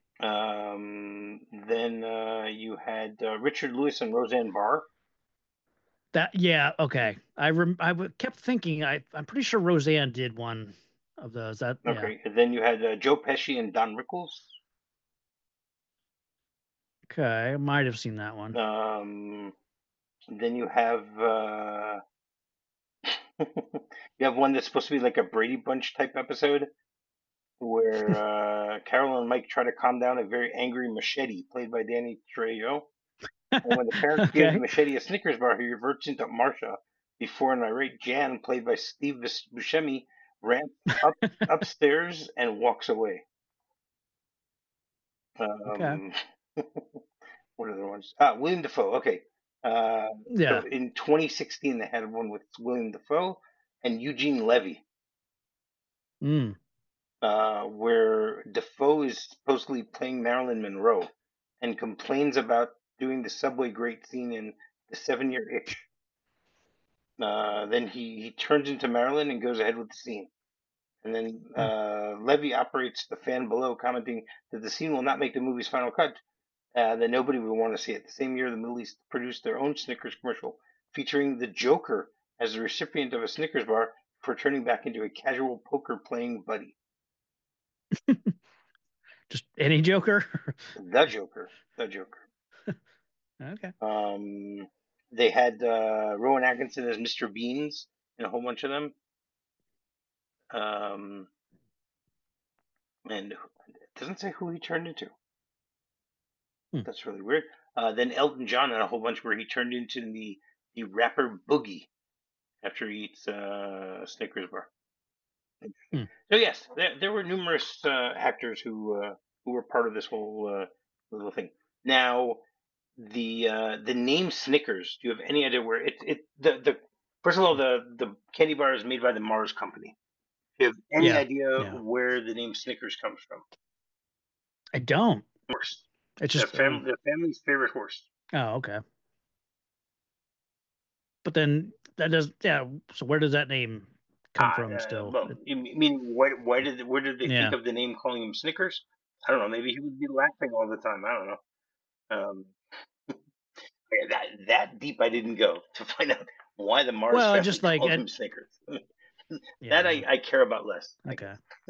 Um, then uh, you had uh, Richard Lewis and Roseanne Barr. That yeah. Okay. I rem- I w- kept thinking I I'm pretty sure Roseanne did one of those. That yeah. Okay, and then you had uh, Joe Pesci and Don Rickles. Okay. I might have seen that one. Um, then you have uh, you have one that's supposed to be like a Brady Bunch type episode where uh, Carol and Mike try to calm down a very angry Machete, played by Danny Trejo. And when the parents give Okay. Machete a Snickers bar, he reverts into Marcia. Before an irate Jan, played by Steve Buscemi, ramps up upstairs and walks away. Okay. Um, what are the ones? Ah, William Defoe. Okay. Uh, so Yeah. in twenty sixteen, they had one with William Defoe and Eugene Levy, Mm. uh, where Defoe is supposedly playing Marilyn Monroe and complains about doing the subway grate scene in The Seven Year Itch. Uh, then he, he turns into Marilyn and goes ahead with the scene. And then Hmm. uh, Levy operates the fan below, commenting that the scene will not make the movie's final cut, uh, that nobody would want to see it. The same year, the Middle East produced their own Snickers commercial featuring the Joker as the recipient of a Snickers bar for turning back into a casual poker playing buddy. Just any Joker. The Joker. The Joker. Okay. Um, they had uh, Rowan Atkinson as Mister Beans in a whole bunch of them. Um, and it doesn't say who he turned into. Hmm. That's really weird. Uh, then Elton John in a whole bunch where he turned into the the rapper Boogie after he eats uh, a Snickers bar. Interesting. Hmm. So yes, there, there were numerous uh, actors who uh, who were part of this whole uh, little thing. Now, the uh, the name Snickers. Do you have any idea where it it the the first of all the the candy bar is made by the Mars Company. Do you have any Yeah. idea Yeah. where the name Snickers comes from? I don't. Horse. It's The just um, family the family's favorite horse. oh, okay. But then that does, yeah. So where does that name come Ah, from uh, still? well, It, you mean- meaning why why did where did they think yeah. of the name calling him Snickers? I don't know. Maybe he would be laughing all the time. I don't know. Um, yeah, that that deep I didn't go to find out why the Mars Well, family just like called it, him Snickers. That yeah. I, I care about less, I guess. Okay.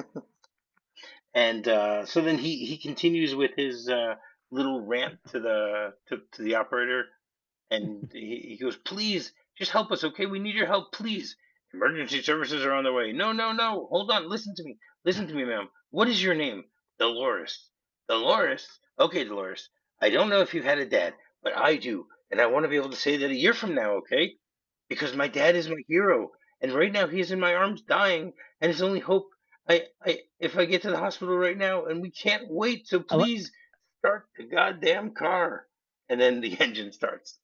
And uh, so then he, he continues with his uh, little rant to the to, to the operator, and he, he goes, "Please, just help us, okay? We need your help, please. Emergency services are on their way." "No, no, no. Hold on. Listen to me. Listen to me, ma'am. What is your name?" "Dolores." "Dolores? Okay, Dolores. I don't know if you've had a dad, but I do, and I want to be able to say that a year from now, okay? Because my dad is my hero, and right now he is in my arms dying, and his only hope. I, I, if I get to the hospital right now, and we can't wait, so I, li- please start the goddamn car." And then the engine starts.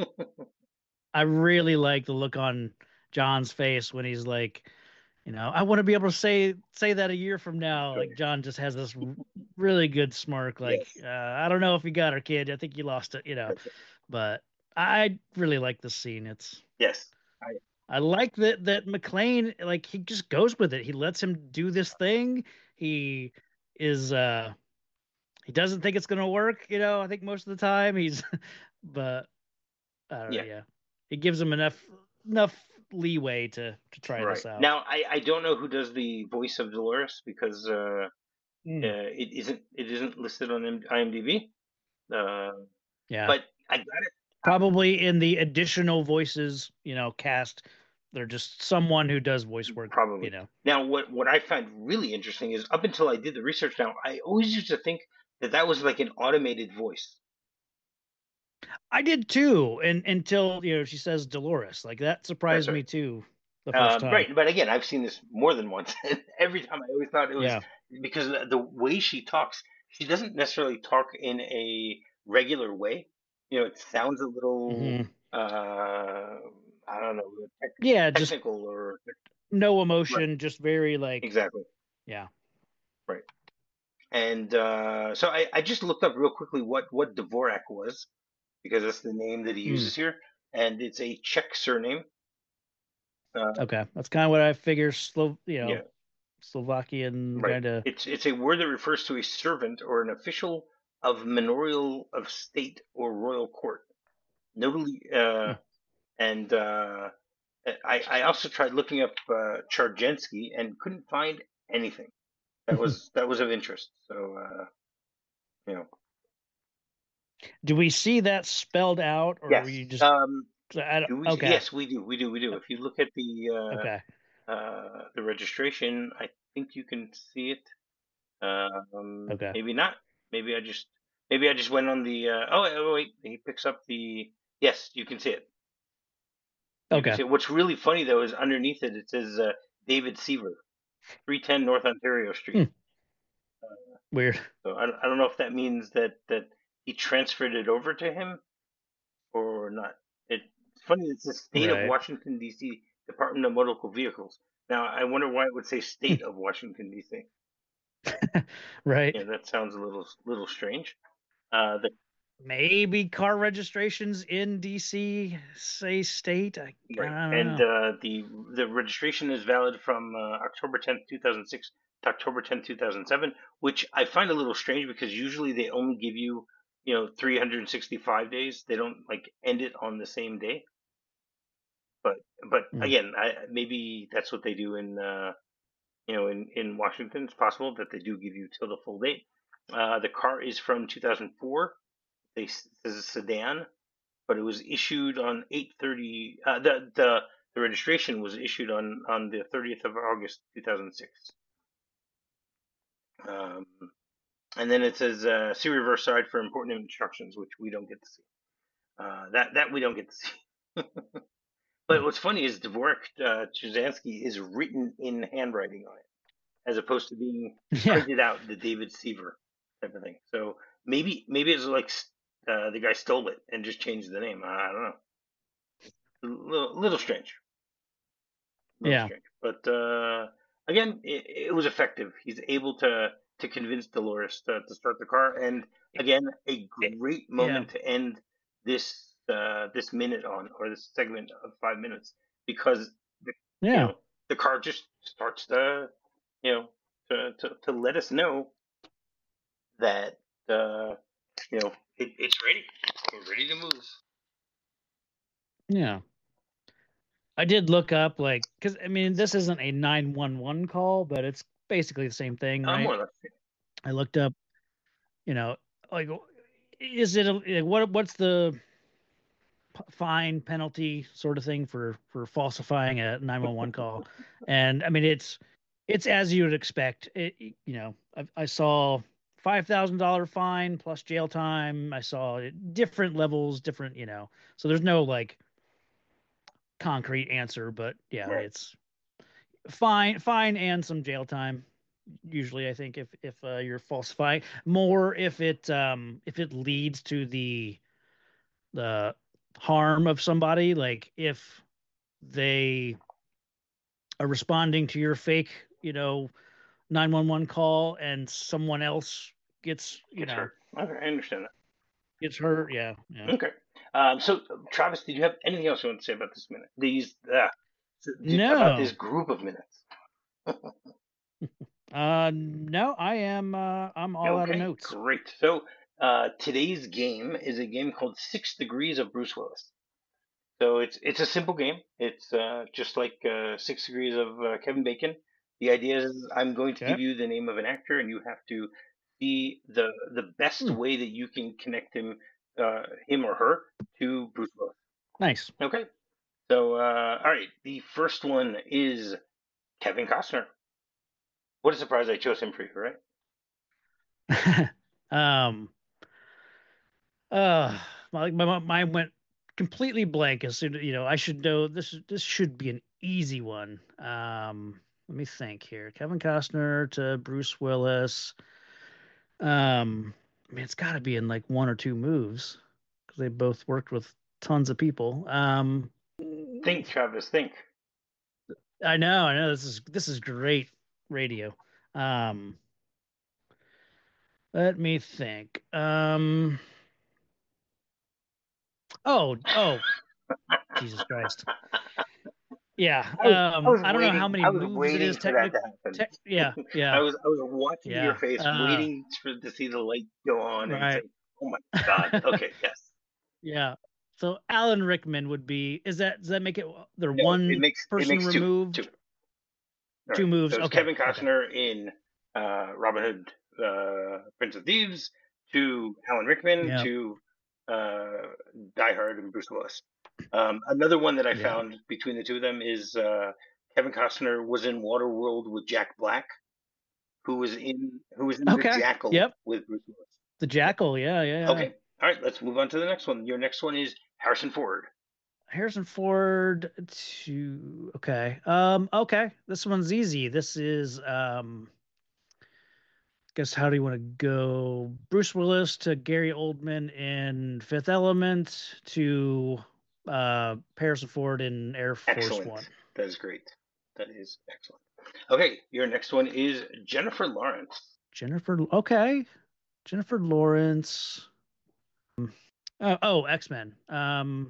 I really like the look on John's face when he's like, you know, I want to be able to say say that a year from now. Like John just has this r- really good smirk. Like, Yes. uh, I don't know if you got her, kid. I think you lost it. You know, but I really like this scene. It's Yes. I, I like that that McLean, like, he just goes with it. He lets him do this thing. He is uh he doesn't think it's gonna work, you know, I think most of the time. He's but I don't know, yeah. yeah. It gives him enough enough leeway to to try Right. this out. Now, I, I don't know who does the voice of Dolores because uh, uh, Mm, it isn't it isn't listed on M- IMDb. Uh, yeah. but I got it. Probably in the additional voices, you know, cast, they're just someone who does voice work, you Probably. know. Now, what what I find really interesting is up until I did the research. Now, I always used to think that that was like an automated voice. I did too, and until, you know, she says Dolores. Like, that That's surprised right. me too the first Uh, time. right, but again, I've seen this more than once, and every time I always thought it was Yeah. because the, the way she talks, she doesn't necessarily talk in a regular way. You know, it sounds a little, Hmm. uh, I don't know, tech, Yeah, just technical or no right. emotion, just very like, Exactly, yeah. right. And uh, so I, I just looked up real quickly what what Dvorak was because that's the name that he Mm, uses here, and it's a Czech surname. Uh, okay. That's kind of what I figure. Slo, you know, yeah, Slovakian right. kind of. It's it's a word that refers to a servant or an official of manorial of state or royal court. Notably, uh, Hmm. and uh, I I also tried looking up uh, Charjensky and couldn't find anything that was that was of interest. So uh, you know, Do we see that spelled out, or were yes. you just? Um, I don't, do we? okay. Yes, we do. We do. We do. If you look at the Okay. uh, uh, the registration, I think you can see it. Um, Okay. maybe not. Maybe I just maybe I just went on the. Uh, oh, wait, oh, wait, he picks up the. Yes, you can see it. You can Okay. see it. What's really funny though is underneath it it says uh, David Seaver, three ten North Ontario Street. Hmm. Weird. So I, don't- I don't know if that means that that he transferred it over to him or not. It's funny. It's the state of Right. Washington D C Department of Motor Vehicles. Now I wonder why it would say Hmm. state of Washington D C. Right. Yeah, that sounds a little little strange. Uh, the Maybe car registrations in D C say state. I, I Right, don't and know. uh, the the registration is valid from uh, October tenth, two thousand six to October tenth, two thousand seven, which I find a little strange because usually they only give you, you know, three hundred sixty-five days. They don't like end it on the same day. But but Hmm. again, I, maybe that's what they do in uh, you know in in Washington. It's possible that they do give you till the full date. Uh, the car is from two thousand four. They s- This is a sedan, but it was issued on eight thirty. Uh, the the the registration was issued on on the thirtieth of August two thousand six. Um, and then it says uh, see reverse side for important instructions, which we don't get to see. Uh, that that we don't get to see. But what's funny is Dvorak uh, Chuzansky is written in handwriting on it, as opposed to being Yeah. printed out the David Seaver type of thing. So maybe maybe it's like uh, the guy stole it and just changed the name. I don't know. A little, little strange. A little Yeah. strange. But uh, again, it, it was effective. He's able to to convince Dolores to, to start the car, and again, a It- great yeah. moment to end this uh, this minute on, or this segment of five minutes, because the you Yeah. know the car just starts to you know to to, to let us know that uh, you know it, it's ready. We're ready to move. Yeah. I did look up like because I mean this isn't a nine one one call, but it's basically the same thing, Uh, right? more or less. I looked up, you know, like is it a, like, what what's the p- fine penalty sort of thing for for falsifying a nine one one call? And I mean it's it's as you would expect. It, you know, I, I saw five thousand dollar fine plus jail time. I saw different levels, different, you know. So there's no like concrete answer, but yeah, Right. it's fine, fine, and some jail time. Usually, I think if if uh, you're falsifying, more if it um if it leads to the the harm of somebody, like if they are responding to your fake, you know, nine one one call and someone else gets, you Gets know, hurt. Okay, I understand gets hurt. Yeah, yeah. that. Okay. Um, so, Travis, did you have anything else you want to say about this minute? These uh, about this No, group of minutes? uh, no, I am. Uh, I'm all out of Okay, notes. great. So, uh, today's game is a game called Six Degrees of Bruce Willis. So it's it's a simple game. It's uh, just like uh, Six Degrees of uh, Kevin Bacon. The idea is I'm going to Okay. give you the name of an actor, and you have to see the the best Hmm, way that you can connect him, uh, him or her, to Bruce Willis. nice. Okay. So, uh, all right. The first one is Kevin Costner. What a surprise I chose him for you, right? um. Uh, my my mind went completely blank as soon, you know, I should know this this should be an easy one. Um, let me think here. Kevin Costner to Bruce Willis. Um, I mean, it's got to be in like one or two moves because they both worked with tons of people. Um, Think, Travis, think. I know, I know this is this is great radio. Um, let me think. Um, oh, oh, Jesus Christ. Yeah. I was I Um, was I don't know how waiting many I was moves it is waiting for that technic to happen. tech yeah, I yeah, was I was watching your yeah. face, Uh, waiting for to see the light go on and right. say, "Oh my God!" Okay, yes. Yeah. So Alan Rickman would be, is that, does that make it they're No, it one makes it person makes two two. removed, All two right. So moves? it's Okay. Kevin Okay. Costner in uh, Robin Hood, uh, Prince of Thieves, to Alan Rickman, Yeah. to uh, Die Hard and Bruce Willis. Um, another one that I Yeah. found between the two of them is uh, Kevin Costner was in Waterworld with Jack Black, who was in who was in The Okay. Jackal Yep. with Bruce Willis. The Jackal. Yeah. Yeah. Yeah. Okay, all right, let's move on to the next one. Your next one is Harrison Ford. Harrison Ford to, okay. Um, okay. This one's easy. This is, um, guess how do you want to go? Bruce Willis to Gary Oldman in Fifth Element to uh Harrison Ford in Air Force Excellent. One. That is great. That is excellent. Okay, your next one is Jennifer Lawrence. Jennifer, okay. Jennifer Lawrence. Oh, oh, X-Men. Um,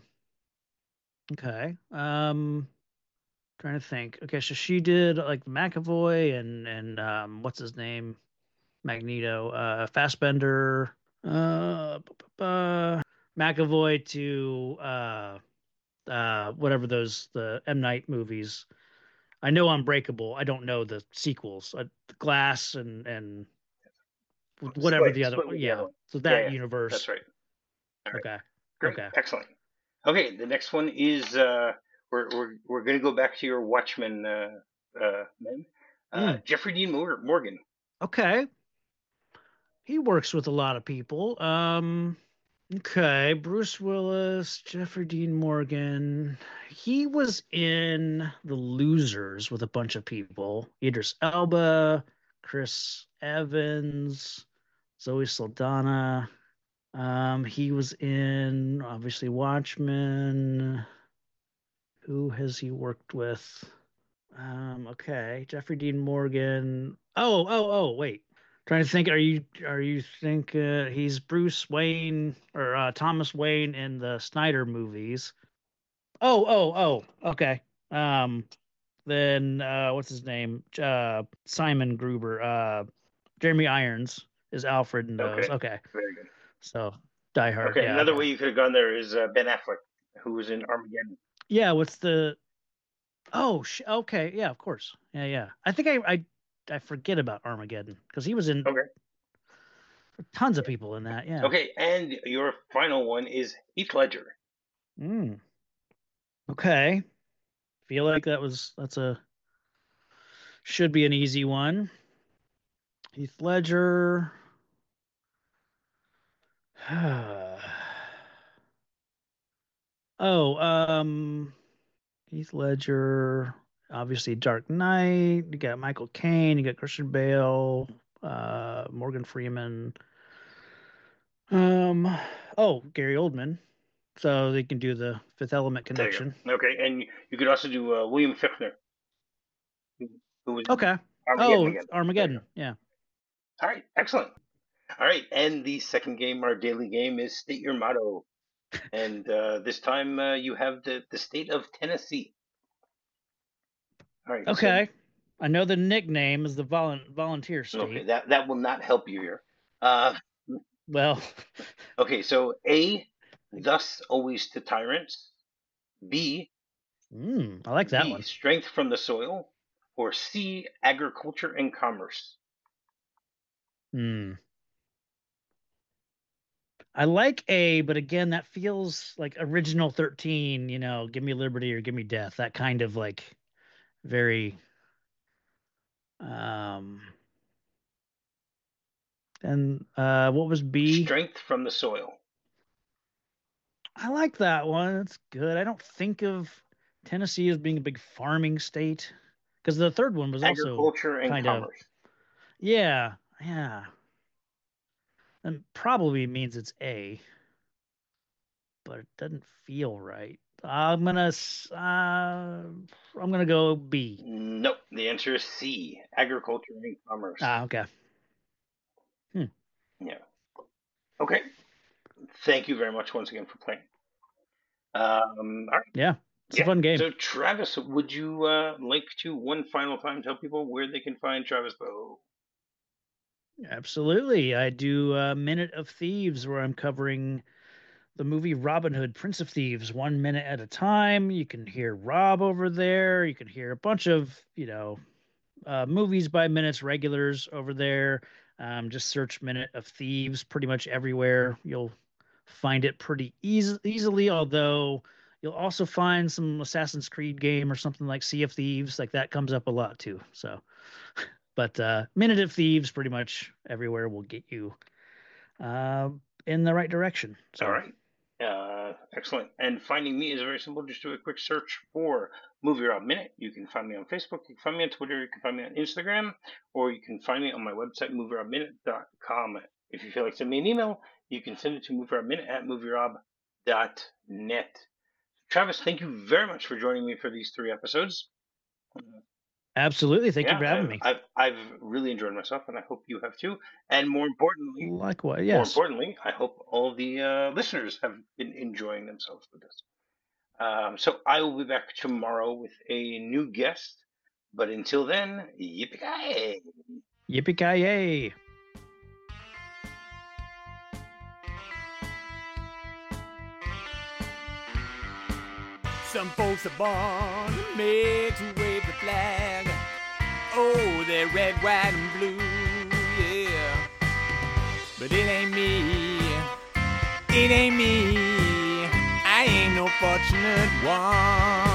okay. Um, trying to think. Okay, so she did like McAvoy and and um what's his name? Magneto, uh Fassbender, uh bu- bu- bu- McAvoy to uh uh whatever those the M Night movies. I know Unbreakable. I don't know the sequels. Uh, Glass and and whatever Split, the other. split with the other Yeah. one. So Yeah, that yeah, that's universe. right. All right, Okay. great, Okay. excellent. Okay, the next one is uh, we're we're we're gonna go back to your Watchmen uh, uh, men. Uh, Mm, Jeffrey Dean Morgan. okay. He works with a lot of people. Um Okay, Bruce Willis, Jeffrey Dean Morgan. He was in The Losers with a bunch of people. Idris Elba, Chris Evans, Zoe Saldana. Um, he was in obviously Watchmen. Who has he worked with? Um, okay, Jeffrey Dean Morgan. Oh, oh, oh, wait. Trying to think. Are you are you think uh, he's Bruce Wayne or uh, Thomas Wayne in the Snyder movies? Oh, oh, oh. Okay. Um, then uh, what's his name? Uh, Simon Gruber. Uh, Jeremy Irons is Alfred in those. Okay, Okay. very good. So Die Hard. Okay, Yeah. another Okay. way you could have gone there is uh, Ben Affleck, who was in Armageddon. Yeah. What's the? Oh, sh- okay. Yeah. Of course. Yeah. Yeah. I think I I I forget about Armageddon because he was in Okay. tons of people in that. Yeah. Okay, and your final one is Heath Ledger. Mm. Okay. Feel like that was that's a should be an easy one. Heath Ledger. Oh, um, Heath Ledger. Obviously, Dark Knight. You got Michael Caine. You got Christian Bale. Uh, Morgan Freeman. Um. Oh, Gary Oldman. So they can do the Fifth Element There you connection. go. Okay, and you could also do uh, William Fichtner, who, who was in Okay. Armageddon Oh, again. Armageddon. Yeah. All right, excellent. All right, and the second game, our daily game, is State Your Motto. And uh, this time uh, you have the, the state of Tennessee. All right. Okay. So, I know the nickname is the volu- volunteer state. Okay, that, that will not help you here. Uh, well. Okay, so A, thus always to tyrants. B, mm, I like that B, one. Strength from the soil. Or C, agriculture and commerce. Hmm. I like A, but again, that feels like original thirteen, you know, give me liberty or give me death. That kind of like very um and uh what was B? Strength from the soil. I like that one. It's good. I don't think of Tennessee as being a big farming state because the third one was also agriculture and kind commerce. Of, yeah, yeah. And probably means it's A, but it doesn't feel right. I'm gonna uh, I'm gonna go B. Nope. The answer is C. Agriculture and commerce. Ah, okay. Hmm. Yeah. Okay. Thank you very much once again for playing. Um. All right. Yeah, it's yeah. a fun game. So, Travis, would you uh, like to one final time tell people where they can find Travis Bow? Absolutely. I do a Minute of Thieves where I'm covering the movie Robin Hood, Prince of Thieves, one minute at a time. You can hear Rob over there. You can hear a bunch of, you know, uh, movies by minutes regulars over there. Um, just search Minute of Thieves pretty much everywhere. You'll find it pretty easy, easily, although you'll also find some Assassin's Creed game or something like Sea of Thieves. Like that comes up a lot too. So, but uh, Minute of Thieves pretty much everywhere will get you uh, in the right direction. So. All right. Uh, excellent. And finding me is very simple. Just do a quick search for Movie Rob Minute. You can find me on Facebook. You can find me on Twitter. You can find me on Instagram. Or you can find me on my website, movie rob minute dot com. If you feel like sending me an email, you can send it to movierob minute at movie rob dot net. Travis, thank you very much for joining me for these three episodes. Absolutely. Thank yeah, you for having I've, me. I've, I've really enjoyed myself, and I hope you have too. And more importantly, likewise, yes. More importantly, I hope all the uh, listeners have been enjoying themselves with this. Um, so I will be back tomorrow with a new guest. But until then, yippee-ki-yay! Yippee-ki-yay! Some folks are born made to wave the flag. Oh, they're red, white, and blue, yeah. But it ain't me, it ain't me. I ain't no fortunate one.